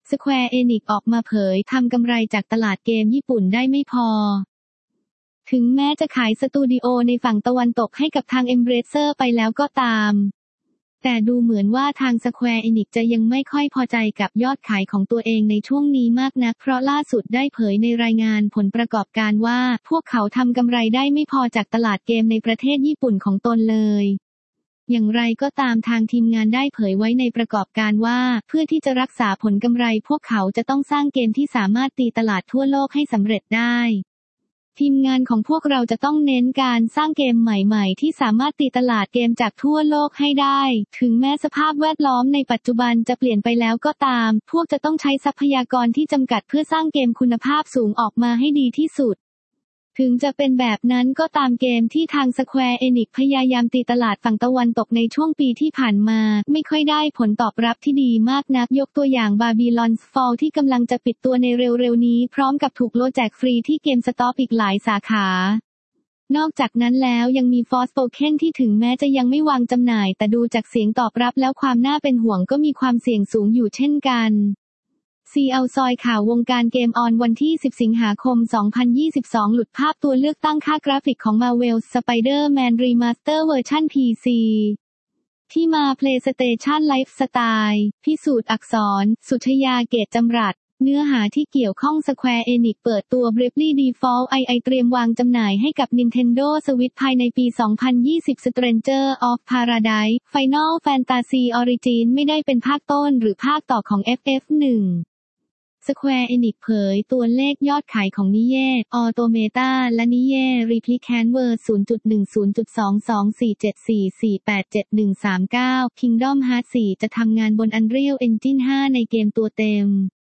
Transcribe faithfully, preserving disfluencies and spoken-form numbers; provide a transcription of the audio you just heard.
Square Enix ออกมาเผยทำกำไรจากตลาดเกมญี่ปุ่นได้ไม่พอถึงแม้จะขายสตูดิโอในฝั่งตะวันตกให้กับทาง Embracer ไปแล้วก็ตามแต่ดูเหมือนว่าทาง Square Enix จะยังไม่ค่อยพอใจกับยอดขายของตัวเองในช่วงนี้มากนักเพราะล่าสุดได้เผยในรายงานผลประกอบการว่าพวกเขาทำกำไรได้ไม่พอจากตลาดเกมในประเทศญี่ปุ่นของตนเลยอย่างไรก็ตามทางทีมงานได้เผยไว้ในประกอบการว่าเพื่อที่จะรักษาผลกำไรพวกเขาจะต้องสร้างเกมที่สามารถตีตลาดทั่วโลกให้สำเร็จได้ทีมงานของพวกเราจะต้องเน้นการสร้างเกมใหม่ๆที่สามารถตีตลาดเกมจากทั่วโลกให้ได้ถึงแม้สภาพแวดล้อมในปัจจุบันจะเปลี่ยนไปแล้วก็ตามพวกจะต้องใช้ทรัพยากรที่จำกัดเพื่อสร้างเกมคุณภาพสูงออกมาให้ดีที่สุดถึงจะเป็นแบบนั้นก็ตามเกมที่ทาง Square Enix พยายามตีตลาดฝั่งตะวันตกในช่วงปีที่ผ่านมาไม่ค่อยได้ผลตอบรับที่ดีมากนักยกตัวอย่าง Babylon's Fall ที่กำลังจะปิดตัวในเร็วๆนี้พร้อมกับถูกโลดแจกฟรีที่ GameStop อีกหลายสาขานอกจากนั้นแล้วยังมี Forspoken ที่ถึงแม้จะยังไม่วางจำหน่ายแต่ดูจากเสียงตอบรับแล้วความน่าเป็นห่วงก็มีความเสี่ยงสูงอยู่เช่นกันซี แอล ซอยข่าววงการเกมออนวันที่สิบสิงหาคมสองพันยี่สิบสองหลุดภาพตัวเลือกตั้งค่ากราฟิกของ Marvel's Spider-Man Remaster เวอร์ชัน พี ซี ที่มา PlayStation Lifestyle พิสูจน์อักษรสุชยาเกตจำรัดเนื้อหาที่เกี่ยวข้อง Square Enix เปิดตัว Bravely Default ไอ ไอ เตรียมวางจำหน่ายให้กับ Nintendo Switch ภายในปี สองพันยี่สิบ Stranger of Paradise Final Fantasy Origin ไม่ได้เป็นภาคต้นหรือภาคต่อของ เอฟ เอฟ หนึ่งSquare Enix เผยตัวเลขยอดขายของนิเย่ Automata และนิเย่ Replicant Verse ศูนย์จุดหนึ่งศูนย์จุดสองสองสี่เจ็ดสี่สี่แปดเจ็ดหนึ่งสามเก้า Kingdom Hearts สี่จะทำงานบน Unreal Engine ห้าในเกมตัวเต็ม